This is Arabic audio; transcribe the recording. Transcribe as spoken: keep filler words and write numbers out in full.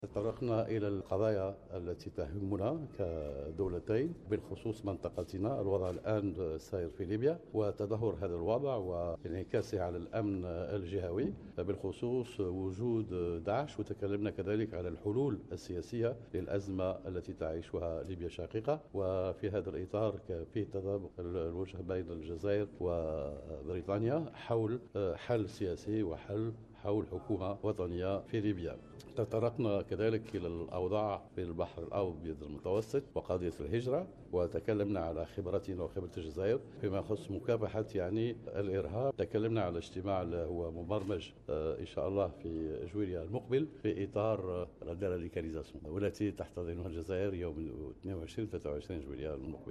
تطرقنا إلى القضايا التي تهمنا كدولتين، بالخصوص منطقتنا. الوضع الآن سائر في ليبيا وتدهور هذا الوضع وانعكاسه على الأمن الجهوي، بالخصوص وجود داعش، وتكلمنا كذلك على الحلول السياسية للأزمة التي تعيشها ليبيا شقيقة. وفي هذا الإطار في تطابق الوجه بين الجزائر وبريطانيا حول حل سياسي وحل حول حكومة وطنية في ليبيا. تطرقنا كذلك إلى الأوضاع في البحر الأبيض المتوسط وقضية الهجرة، وتكلمنا على خبرتنا وخبرة الجزائر فيما يخص مكافحة يعني الإرهاب. تكلمنا على اجتماع هو مبرمج إن شاء الله في جويليا المقبل في إطار الديراليكاليزاسيون والتي تحتضنها الجزائر يوم اثنين وعشرين ثلاثة وعشرين جويليا المقبل.